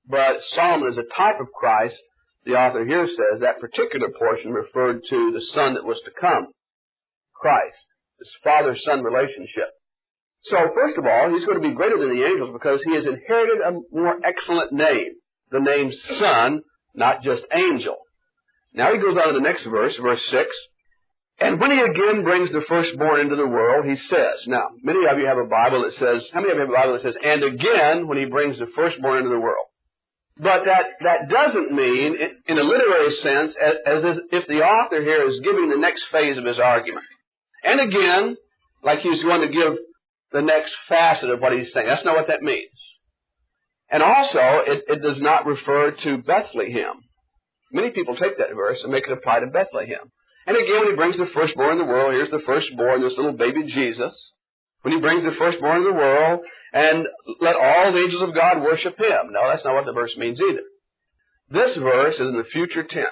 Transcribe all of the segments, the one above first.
but Solomon is a type of Christ. The author here says that particular portion referred to the Son that was to come, Christ, this father-son relationship. So, first of all, he's going to be greater than the angels because he has inherited a more excellent name, the name Son, not just angel. Now he goes on to the next verse, verse 6. And when he again brings the firstborn into the world, he says, now, many of you have a Bible that says, how many of you have a Bible that says, and again when he brings the firstborn into the world? But that doesn't mean, in a literary sense, as if the author here is giving the next phase of his argument. And again, like he's going to give the next facet of what he's saying. That's not what that means. And also, it does not refer to Bethlehem. Many people take that verse and make it apply to Bethlehem. And again, when he brings the firstborn in the world, here's the firstborn, this little baby Jesus. When he brings the firstborn in the world, and let all the angels of God worship him. No, that's not what the verse means either. This verse is in the future tense.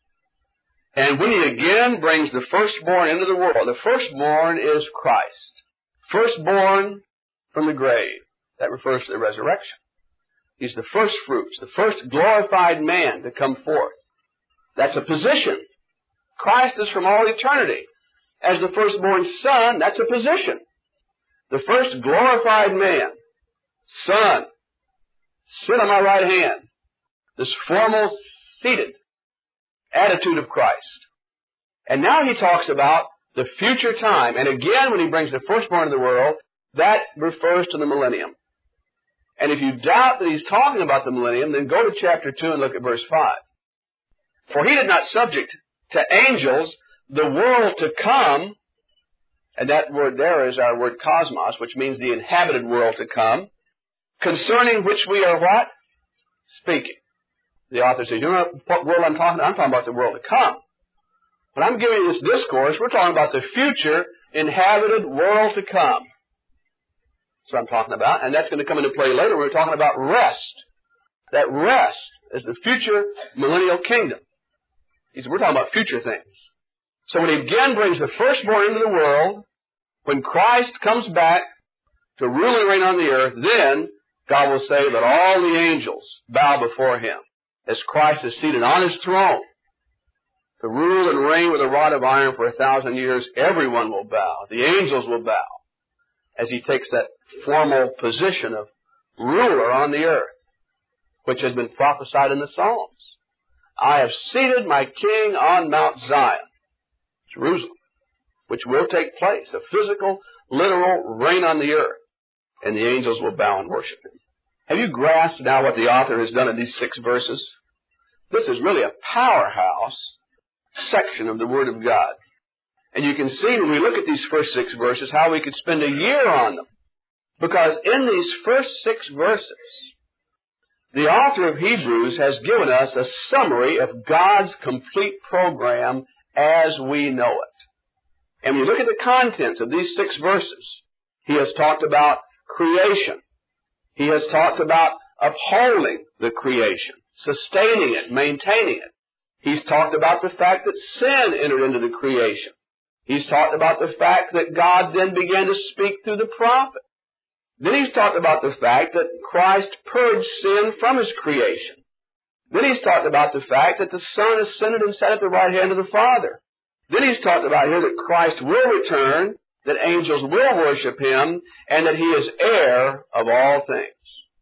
And when he again brings the firstborn into the world, the firstborn is Christ. Firstborn from the grave. That refers to the resurrection. He's the first fruits, the first glorified man to come forth. That's a position. Christ is from all eternity. As the firstborn son, that's a position. The first glorified man, Son, sit on my right hand. This formal, seated attitude of Christ. And now he talks about the future time. And again, when he brings the firstborn into the world, that refers to the millennium. And if you doubt that he's talking about the millennium, then go to chapter 2 and look at verse 5. For he did not subject to angels the world to come, and that word there is our word cosmos, which means the inhabited world to come, concerning which we are what? Speaking. The author says, you know what world I'm talking about? I'm talking about the world to come. When I'm giving you this discourse, we're talking about the future inhabited world to come. That's what I'm talking about, and that's going to come into play later. We're talking about rest. That rest is the future millennial kingdom. He said, we're talking about future things. So when he again brings the firstborn into the world, when Christ comes back to rule and reign on the earth, then God will say that all the angels bow before him as Christ is seated on his throne to rule and reign with a rod of iron for 1,000 years. Everyone will bow. The angels will bow as he takes that formal position of ruler on the earth, which has been prophesied in the Psalms. I have seated my king on Mount Zion, Jerusalem, which will take place, a physical, literal reign on the earth, and the angels will bow and worship him. Have you grasped now what the author has done in these 6 verses? This is really a powerhouse section of the Word of God. And you can see when we look at these first 6 verses how we could spend a year on them. Because in these first 6 verses, the author of Hebrews has given us a summary of God's complete program as we know it. And when you look at the contents of these 6 verses, he has talked about creation. He has talked about upholding the creation, sustaining it, maintaining it. He's talked about the fact that sin entered into the creation. He's talked about the fact that God then began to speak through the prophet. Then he's talked about the fact that Christ purged sin from his creation. Then he's talked about the fact that the Son ascended and sat at the right hand of the Father. Then he's talked about here that Christ will return, that angels will worship him, and that he is heir of all things.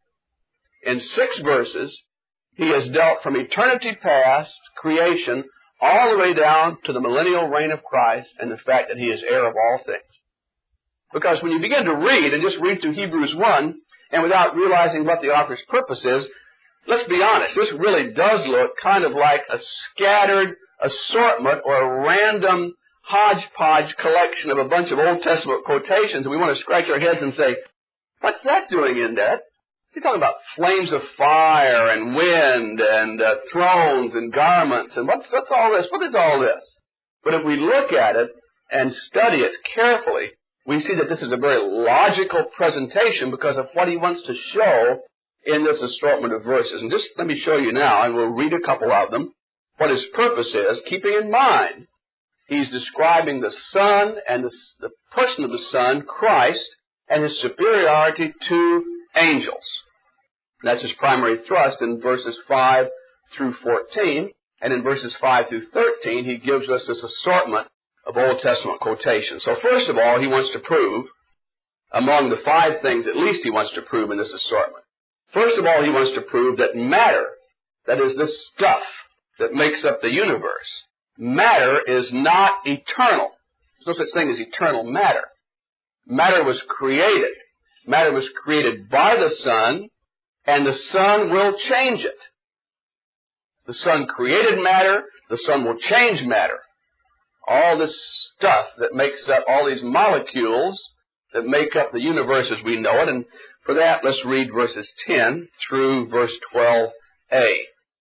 In 6 verses, he has dealt from eternity past, creation, all the way down to the millennial reign of Christ and the fact that he is heir of all things. Because when you begin to read, and just read through Hebrews 1, and without realizing what the author's purpose is, let's be honest, this really does look kind of like a scattered assortment or a random hodgepodge collection of a bunch of Old Testament quotations, and we want to scratch our heads and say, what's that doing in that? He's talking about flames of fire and wind and thrones and garments, and what's all this? What is all this? But if we look at it and study it carefully, we see that this is a very logical presentation because of what he wants to show in this assortment of verses. And just let me show you now, and we'll read a couple of them, what his purpose is, keeping in mind he's describing the Son and the person of the Son, Christ, and his superiority to angels. That's his primary thrust in verses 5 through 14. And in verses 5 through 13, he gives us this assortment of Old Testament quotations. So first of all, he wants to prove, among the 5 things at least he wants to prove in this assortment. First of all, he wants to prove that matter, that is, this stuff that makes up the universe, matter is not eternal. There's no such thing as eternal matter. Matter was created. Matter was created by the Son, and the Son will change it. The Son created matter, the Son will change matter. All this stuff that makes up all these molecules that make up the universe as we know it, and for that, let's read verses 10 through verse 12a.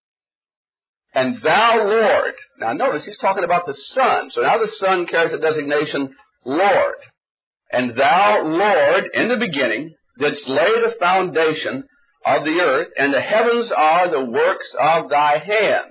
And thou, Lord, now notice he's talking about the Son, so now the Son carries the designation Lord. And thou, Lord, in the beginning, didst lay the foundation of the earth, and the heavens are the works of thy hands.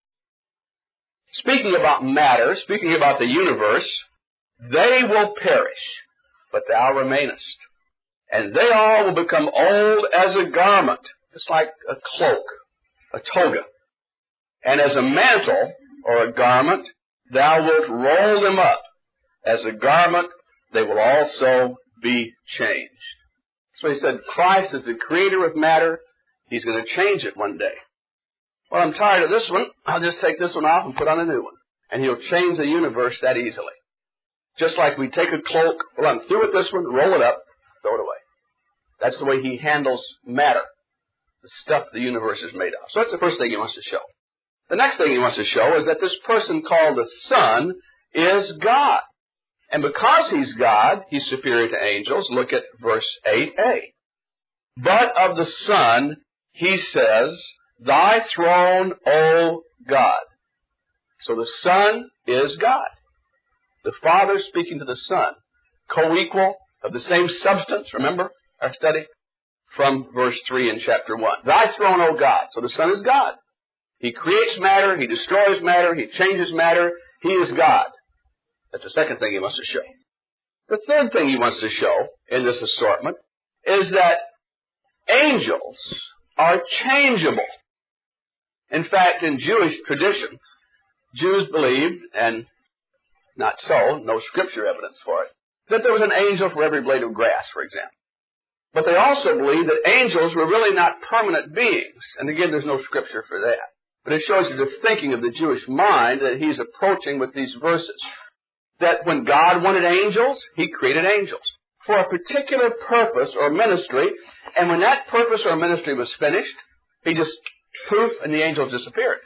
Speaking about matter, speaking about the universe, they will perish, but thou remainest. And they all will become old as a garment. It's like a cloak, a toga. And as a mantle, or a garment, thou wilt roll them up. As a garment, they will also be changed. So he said, Christ is the creator of matter. He's going to change it one day. Well, I'm tired of this one. I'll just take this one off and put on a new one. And he'll change the universe that easily. Just like we take a cloak, well, I'm through with this one, roll it up, throw it away. That's the way he handles matter, the stuff the universe is made of. So that's the first thing he wants to show. The next thing he wants to show is that this person called the Son is God. And because he's God, he's superior to angels. Look at verse 8a. But of the Son, he says, Thy throne, O God. So the Son is God. The Father speaking to the Son. Co-equal, of the same substance. Remember our study from verse 3 in chapter 1. Thy throne, O God. So the Son is God. He creates matter. He destroys matter. He changes matter. He is God. That's the second thing he wants to show. The third thing he wants to show in this assortment is that angels are changeable. In fact, in Jewish tradition, Jews believed, and not so, no scripture evidence for it, that there was an angel for every blade of grass, for example. But they also believed that angels were really not permanent beings. And again, there's no scripture for that. But it shows you the thinking of the Jewish mind that he's approaching with these verses. That when God wanted angels, he created angels for a particular purpose or ministry, and when that purpose or ministry was finished, he just poof, and the angels disappeared.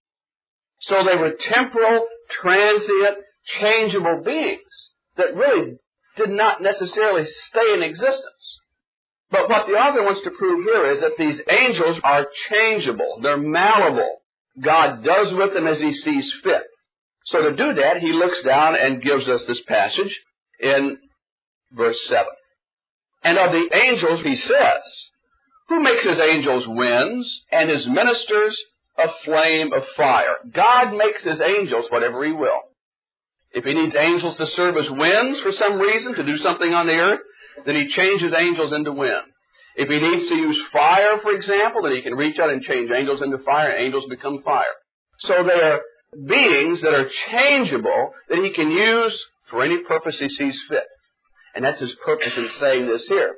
So they were temporal, transient, changeable beings that really did not necessarily stay in existence. But what the author wants to prove here is that these angels are changeable. They're malleable. God does with them as he sees fit. So to do that, he looks down and gives us this passage in verse 7. And of the angels, he says, who makes his angels winds and his ministers a flame of fire? God makes his angels whatever he will. If he needs angels to serve as winds for some reason, to do something on the earth, then he changes angels into wind. If he needs to use fire, for example, then he can reach out and change angels into fire, and angels become fire. So they are beings that are changeable that he can use for any purpose he sees fit. And that's his purpose in saying this here.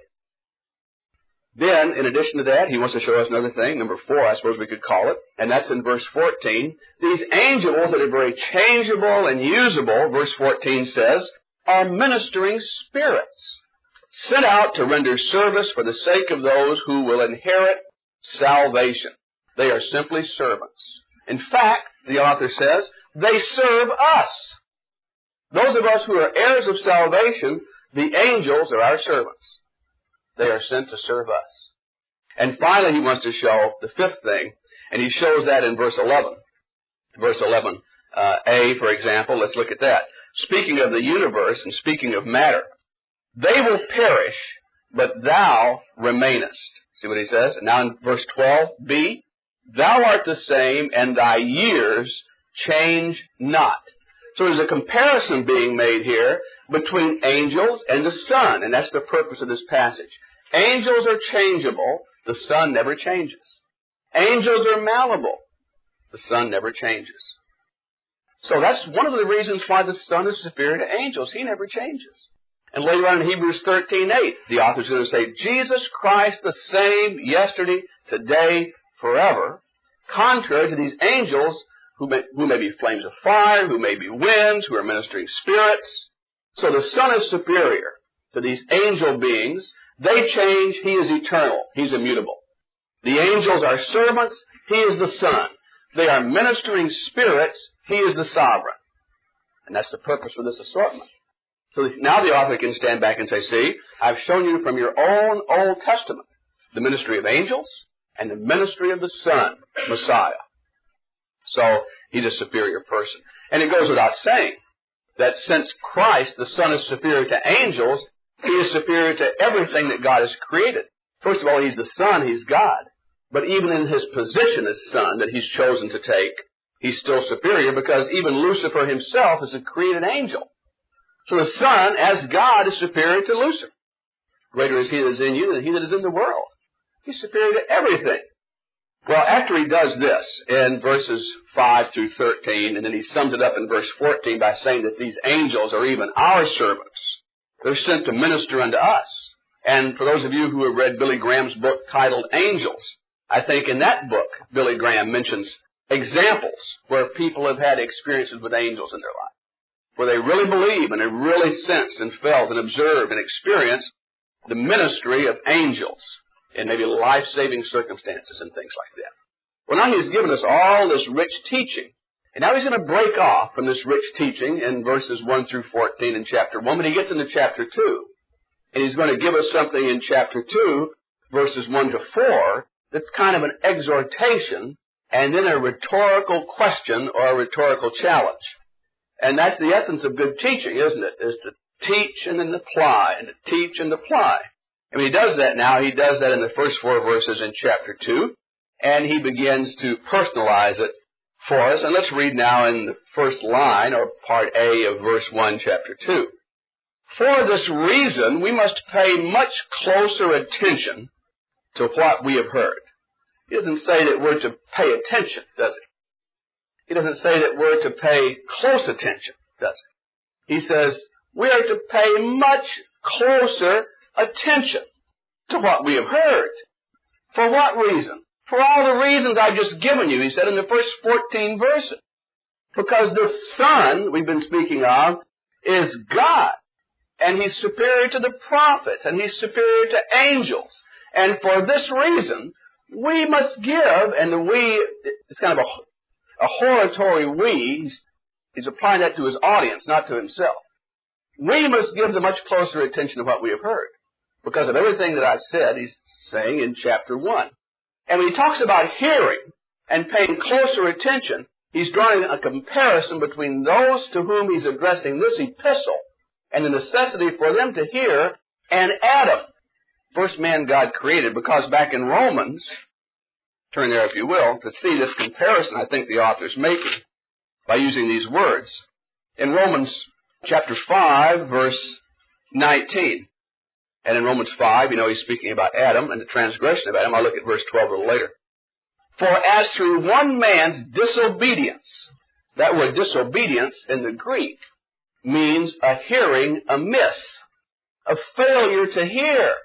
Then, in addition to that, he wants to show us another thing, number 4, I suppose we could call it, and that's in verse 14. These angels that are very changeable and usable, verse 14 says, are ministering spirits, sent out to render service for the sake of those who will inherit salvation. They are simply servants. In fact, the author says, they serve us. Those of us who are heirs of salvation, the angels are our servants. They are sent to serve us. And finally, he wants to show the fifth thing, and he shows that in verse 11. Verse 11a, for example, let's look at that. Speaking of the universe and speaking of matter, they will perish, but thou remainest. See what he says? And now in verse 12b, thou art the same, and thy years change not. So there's a comparison being made here between angels and the Son, and that's the purpose of this passage. Angels are changeable. The Son never changes. Angels are malleable. The Son never changes. So that's one of the reasons why the Son is superior to angels. He never changes. And later on in Hebrews 13:8, the author's going to say, Jesus Christ the same yesterday, today, forever, contrary to these angels who may be flames of fire, who may be winds, who are ministering spirits. So the Son is superior to these angel beings. They change. He is eternal. He's immutable. The angels are servants. He is the Son. They are ministering spirits. He is the sovereign. And that's the purpose for this assortment. So now the author can stand back and say, see, I've shown you from your own Old Testament the ministry of angels and the ministry of the Son, Messiah. So he's a superior person. And it goes without saying that since Christ, the Son, is superior to angels, he is superior to everything that God has created. First of all, he's the Son, he's God. But even in his position as Son that he's chosen to take, he's still superior because even Lucifer himself is a created angel. So the Son, as God, is superior to Lucifer. Greater is he that is in you than he that is in the world. He's superior to everything. Well, after he does this in verses 5 through 13, and then he sums it up in verse 14 by saying that these angels are even our servants. They're sent to minister unto us. And for those of you who have read Billy Graham's book titled Angels, I think in that book, Billy Graham mentions examples where people have had experiences with angels in their life, where they really believe and have really sensed and felt and observed and experienced the ministry of angels in maybe life-saving circumstances and things like that. Well, now he's given us all this rich teaching. And now he's going to break off from this rich teaching in verses 1 through 14 in chapter 1, but he gets into chapter 2. And he's going to give us something in chapter 2, verses 1 to 4, that's kind of an exhortation and then a rhetorical question or a rhetorical challenge. And that's the essence of good teaching, isn't it? Is to teach and then apply, and to teach and apply. And when he does that now, he does that in the first 4 verses in chapter 2, and he begins to personalize it for us. And let's read now in the first line, or part A of verse 1, chapter 2. For this reason, we must pay much closer attention to what we have heard. He doesn't say that we're to pay attention, does he? He doesn't say that we're to pay close attention, does he? He says we are to pay much closer attention to what we have heard. For what reason? For all the reasons I've just given you, he said in the first 14 verses. Because the Son we've been speaking of is God. And he's superior to the prophets, and he's superior to angels. And for this reason, we must give, and the we, it's kind of a hortatory we. He's applying that to his audience, not to himself. We must give the much closer attention to what we have heard. Because of everything that I've said, he's saying in chapter 1. And when he talks about hearing and paying closer attention, he's drawing a comparison between those to whom he's addressing this epistle and the necessity for them to hear, and Adam, first man God created. Because back in Romans, turn there if you will, to see this comparison I think the author's making by using these words. In Romans chapter 5, verse 19. And in Romans 5, he's speaking about Adam and the transgression of Adam. I'll look at verse 12 a little later. For as through one man's disobedience, that word disobedience in the Greek means a hearing amiss, a failure to hear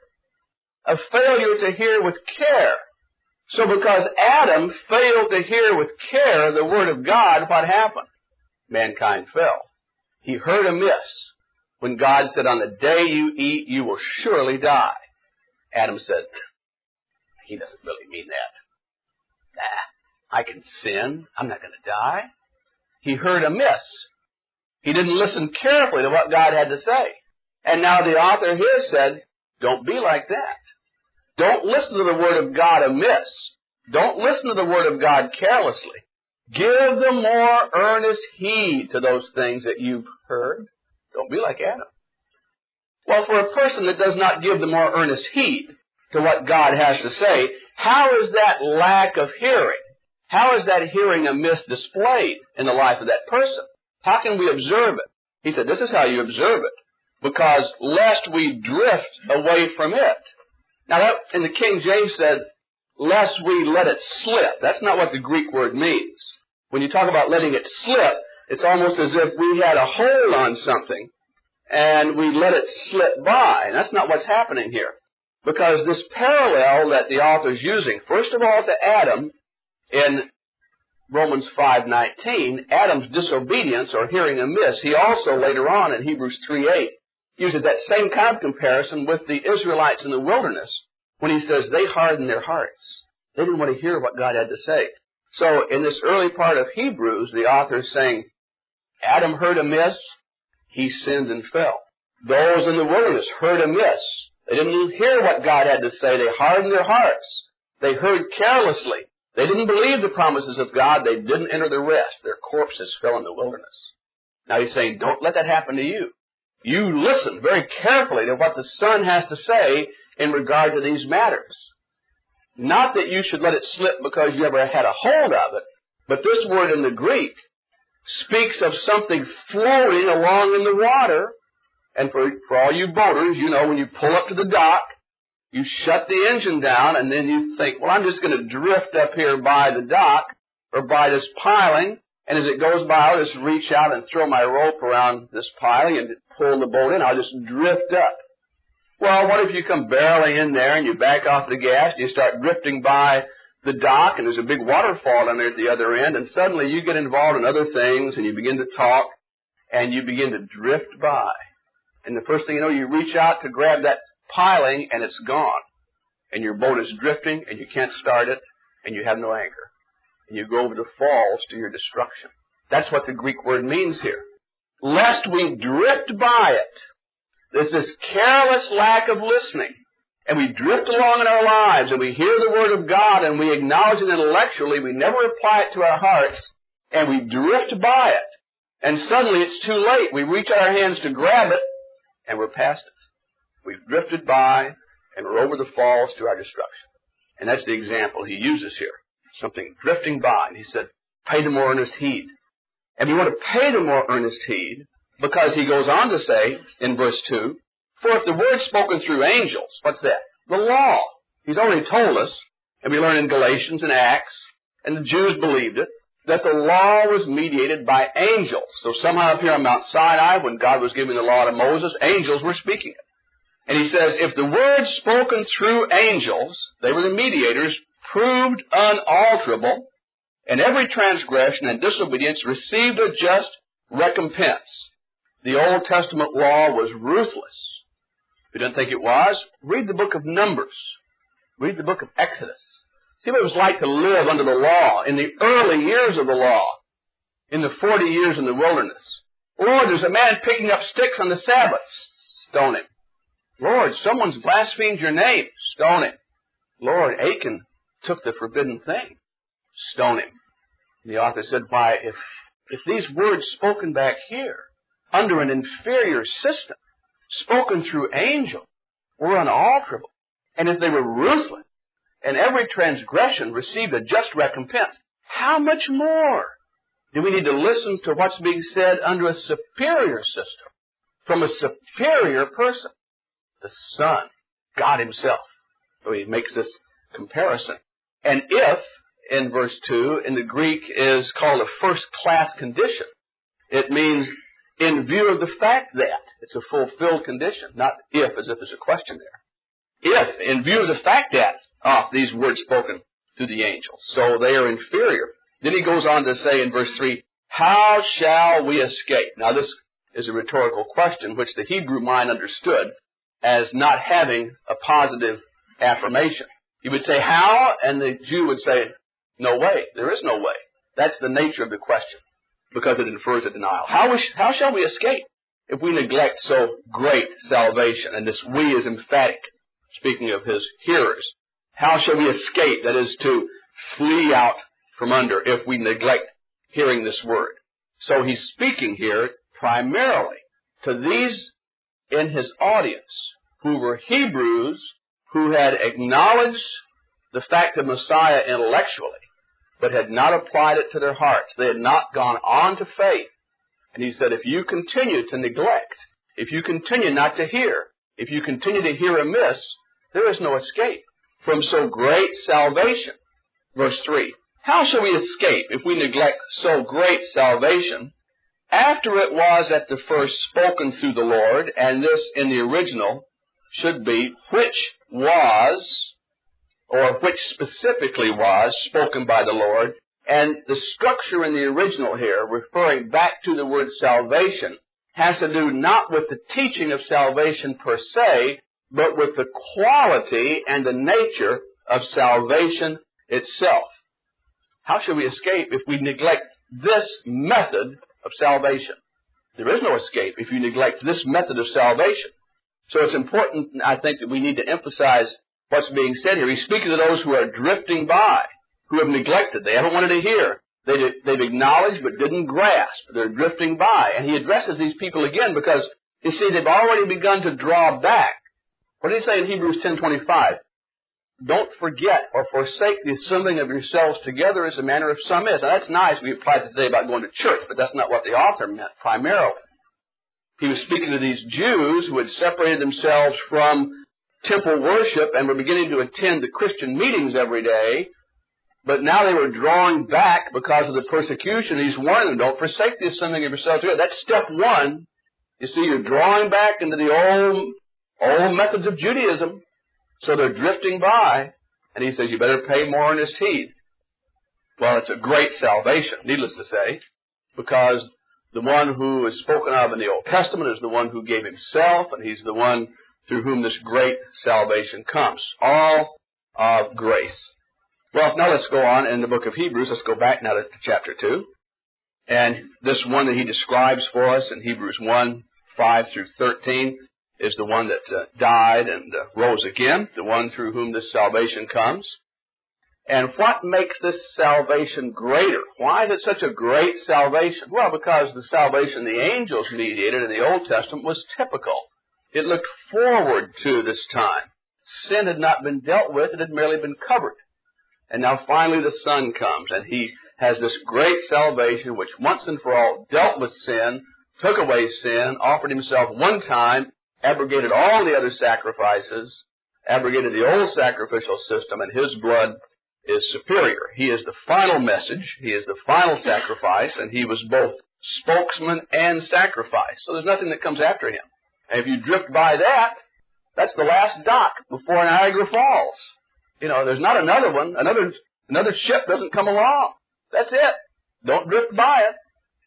with care. So because Adam failed to hear with care the Word of God, what happened? Mankind fell. He heard amiss when God said, on the day you eat, you will surely die. Adam said, he doesn't really mean that. I can sin. I'm not going to die. He heard amiss. He didn't listen carefully to what God had to say. And now the author here said, don't be like that. Don't listen to the Word of God amiss. Don't listen to the Word of God carelessly. Give the more earnest heed to those things that you've heard. Don't be like Adam. Well, for a person that does not give the more earnest heed to what God has to say, how is that lack of hearing? How is that hearing amiss displayed in the life of that person? How can we observe it? He said, this is how you observe it. Because lest we drift away from it. Now that in the King James said, lest we let it slip. That's not what the Greek word means. When you talk about letting it slip, it's almost as if we had a hold on something and we let it slip by. And that's not what's happening here. Because this parallel that the author's using, first of all to Adam in Romans 5:19, Adam's disobedience or hearing amiss, he also later on in Hebrews 3:8 uses that same kind of comparison with the Israelites in the wilderness when he says they hardened their hearts. They didn't want to hear what God had to say. So in this early part of Hebrews, the author is saying, Adam heard amiss, he sinned and fell. Those in the wilderness heard amiss. They didn't hear what God had to say. They hardened their hearts. They heard carelessly. They didn't believe the promises of God. They didn't enter the rest. Their corpses fell in the wilderness. Now he's saying, don't let that happen to you. You listen very carefully to what the Son has to say in regard to these matters. Not that you should let it slip because you ever had a hold of it, but this word in the Greek speaks of something floating along in the water. And for all you boaters, you know, when you pull up to the dock, you shut the engine down, and then you think, well, I'm just going to drift up here by the dock or by this piling, and as it goes by, I'll just reach out and throw my rope around this piling and pull the boat in. I'll just drift up. Well, what if you come barreling in there and you back off the gas and you start drifting by the dock and there's a big waterfall down there at the other end, and suddenly you get involved in other things and you begin to talk and you begin to drift by. And the first thing you know, you reach out to grab that piling and it's gone. And your boat is drifting and you can't start it and you have no anchor. And you go over the falls to your destruction. That's what the Greek word means here. Lest we drift by it. There's this careless lack of listening. And we drift along in our lives and we hear the Word of God and we acknowledge it intellectually. We never apply it to our hearts and we drift by it. And suddenly it's too late. We reach out our hands to grab it and we're past it. We've drifted by and we're over the falls to our destruction. And that's the example he uses here. Something drifting by. And he said, pay the more earnest heed. And we want to pay the more earnest heed because he goes on to say in verse 2, for if the word spoken through angels, what's that? The law. He's already told us, and we learn in Galatians and Acts, and the Jews believed it, that the law was mediated by angels. So somehow up here on Mount Sinai, when God was giving the law to Moses, angels were speaking it. And he says, if the word spoken through angels, they were the mediators, proved unalterable, and every transgression and disobedience received a just recompense. The Old Testament law was ruthless. If you didn't think it was, read the book of Numbers. Read the book of Exodus. See what it was like to live under the law in the early years of the law, in the 40 years in the wilderness. Lord, there's a man picking up sticks on the Sabbath. Stone him. Lord, someone's blasphemed your name. Stone him. Lord, Achan took the forbidden thing. Stone him. The author said, why, if these words spoken back here, under an inferior system, spoken through angels, were unalterable, and if they were ruthless, and every transgression received a just recompense, how much more do we need to listen to what's being said under a superior system, from a superior person, the Son, God Himself? So he makes this comparison. And if, in verse 2, in the Greek is called a first-class condition, it means in view of the fact that. It's a fulfilled condition, not if, as if there's a question there. If, in view of the fact that, these words spoken through the angels, so they are inferior. Then he goes on to say in verse 3, how shall we escape? Now this is a rhetorical question which the Hebrew mind understood as not having a positive affirmation. He would say, how? And the Jew would say, no way. There is no way. That's the nature of the question, because it infers a denial. How shall we escape if we neglect so great salvation? And this we is emphatic, speaking of his hearers. How shall we escape? That is to flee out from under if we neglect hearing this word. So he's speaking here primarily to these in his audience who were Hebrews who had acknowledged the fact of Messiah intellectually, but had not applied it to their hearts. They had not gone on to faith. And he said, if you continue to neglect, if you continue not to hear, if you continue to hear amiss, There is no escape from so great salvation. Verse 3. How shall we escape if we neglect so great salvation? After it was at the first spoken through the Lord, and this in the original should be, which was, or which specifically was, spoken by the Lord. And the structure in the original here, referring back to the word salvation, has to do not with the teaching of salvation per se, but with the quality and the nature of salvation itself. How shall we escape if we neglect this method of salvation? There is no escape if you neglect this method of salvation. So it's important, I think, that we need to emphasize what's being said here. He's speaking to those who are drifting by, who have neglected. They haven't wanted to hear. They've acknowledged but didn't grasp. They're drifting by. And he addresses these people again because, you see, they've already begun to draw back. What did he say in Hebrews 10:25? Don't forget or forsake the assembling of yourselves together as the manner of some is. Now that's nice. We applied today about going to church, but that's not what the author meant primarily. He was speaking to these Jews who had separated themselves from temple worship and were beginning to attend the Christian meetings every day, but now they were drawing back because of the persecution. He's warning them, don't forsake the assembling of yourselves together. That's step one. You see, you're drawing back into the old methods of Judaism. So they're drifting by, and he says, you better pay more earnest heed. Well, it's a great salvation, needless to say, because the one who is spoken of in the Old Testament is the one who gave himself, and he's the one through whom this great salvation comes. All of grace. Well, now let's go on in the book of Hebrews. Let's go back now to chapter 2. And this one that he describes for us in Hebrews 1:5-13, is the one that died and rose again, the one through whom this salvation comes. And what makes this salvation greater? Why is it such a great salvation? Well, because the salvation the angels mediated in the Old Testament was typical. It looked forward to this time. Sin had not been dealt with, it had merely been covered. And now finally the Son comes, and he has this great salvation which once and for all dealt with sin, took away sin, offered himself one time, abrogated all the other sacrifices, abrogated the old sacrificial system, and his blood is superior. He is the final message, he is the final sacrifice, and he was both spokesman and sacrifice. So there's nothing that comes after him. And if you drift by that, that's the last dock before Niagara Falls. You know, there's not another one, another ship doesn't come along. That's it. Don't drift by it.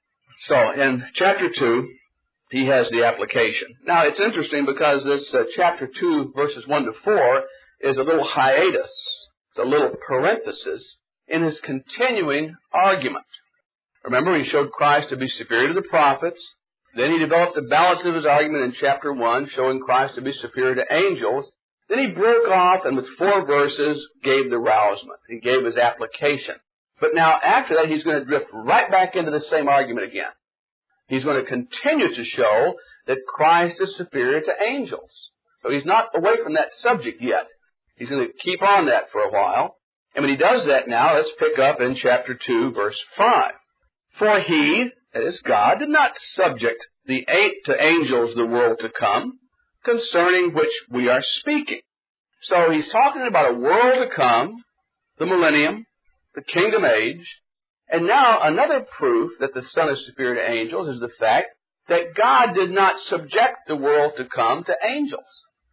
So in chapter 2, he has the application. Now, it's interesting because this chapter 2, verses 1-4, is a little hiatus. It's a little parenthesis in his continuing argument. Remember, he showed Christ to be superior to the prophets. Then he developed the balance of his argument in chapter 1, showing Christ to be superior to angels. Then he broke off and with 4 verses gave the rousement. He gave his application. But now, after that, he's going to drift right back into the same argument again. He's going to continue to show that Christ is superior to angels. So he's not away from that subject yet. He's going to keep on that for a while. And when he does that now, let's pick up in chapter 2, verse 5. For he, that is God, did not subject to angels the world to come, concerning which we are speaking. So he's talking about a world to come, the millennium, the kingdom age. And now another proof that the Son is superior to angels is the fact that God did not subject the world to come to angels.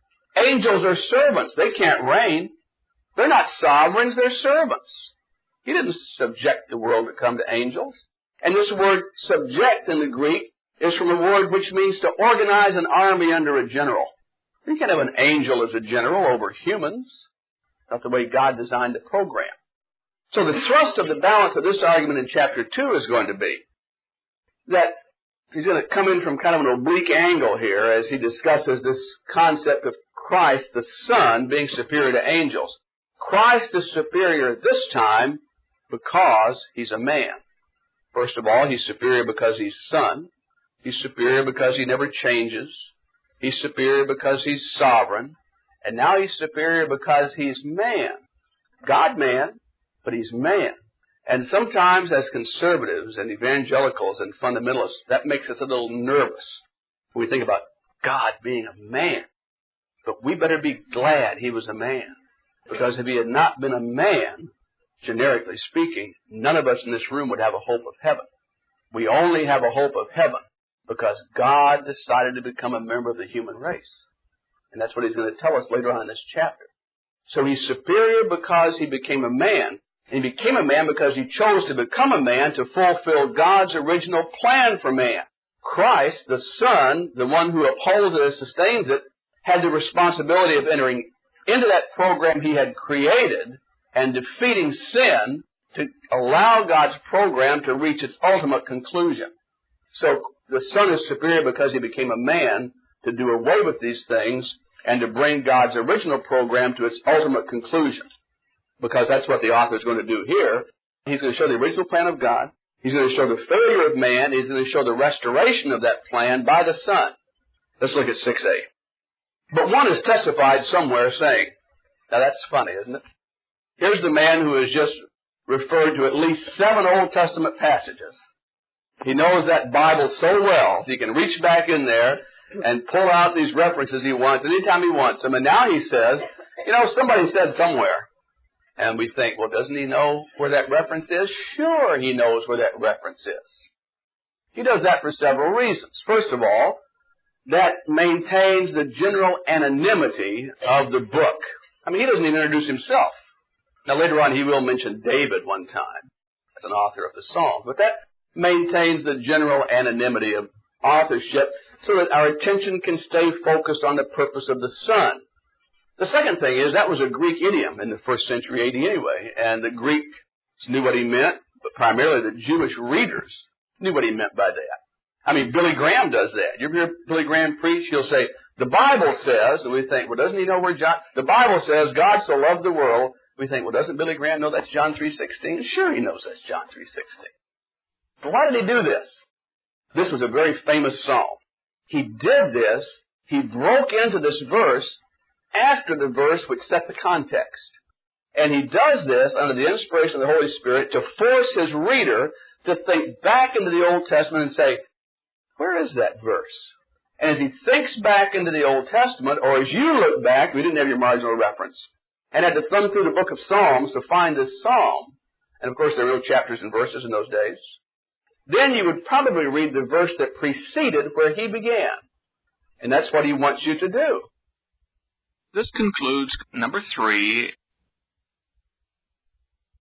Angels are servants. They can't reign. They're not sovereigns. They're servants. He didn't subject the world to come to angels. And this word subject in the Greek is from a word which means to organize an army under a general. You can't have an angel as a general over humans. Not the way God designed the program. So the thrust of the balance of this argument in chapter 2 is going to be that he's going to come in from kind of an oblique angle here as he discusses this concept of Christ, the Son, being superior to angels. Christ is superior this time because he's a man. First of all, he's superior because he's Son. He's superior because he never changes. He's superior because he's sovereign. And now he's superior because he's man. God-man, but he's man. And sometimes as conservatives and evangelicals and fundamentalists, that makes us a little nervous when we think about God being a man. But we better be glad he was a man. Because if he had not been a man, generically speaking, none of us in this room would have a hope of heaven. We only have a hope of heaven because God decided to become a member of the human race. And that's what he's going to tell us later on in this chapter. So he's superior because he became a man. And he became a man because he chose to become a man to fulfill God's original plan for man. Christ, the Son, the one who upholds it and sustains it, had the responsibility of entering into that program he had created and defeating sin to allow God's program to reach its ultimate conclusion. So the Son is superior because he became a man to do away with these things and to bring God's original program to its ultimate conclusion. Because that's what the author is going to do here. He's going to show the original plan of God. He's going to show the failure of man. He's going to show the restoration of that plan by the Son. Let's look at 6a. But one is testified somewhere saying, now that's funny, isn't it? Here's the man who has just referred to at least 7 Old Testament passages. He knows that Bible so well, he can reach back in there and pull out these references he wants anytime he wants them. And now he says, somebody said somewhere. And we think, well, doesn't he know where that reference is? Sure, he knows where that reference is. He does that for several reasons. First of all, that maintains the general anonymity of the book. I mean, he doesn't even introduce himself. Now, later on, he will mention David one time as an author of the Psalms. But that maintains the general anonymity of authorship so that our attention can stay focused on the purpose of the Son. The second thing is that was a Greek idiom in the 1st century AD anyway, and the Greeks knew what he meant, but primarily the Jewish readers knew what he meant by that. I mean, Billy Graham does that. You ever hear Billy Graham preach? He'll say, the Bible says, and we think, well, doesn't he know where the Bible says God so loved the world. We think, well, doesn't Billy Graham know that's John 3:16? Sure he knows that's John 3:16. But why did he do this? This was a very famous psalm. He did this, he broke into this verse after the verse which set the context. And he does this under the inspiration of the Holy Spirit to force his reader to think back into the Old Testament and say, where is that verse? And as he thinks back into the Old Testament, or as you look back, we didn't have your marginal reference, and had to thumb through the book of Psalms to find this psalm, and of course there were no chapters and verses in those days, then you would probably read the verse that preceded where he began. And that's what he wants you to do. This concludes number 3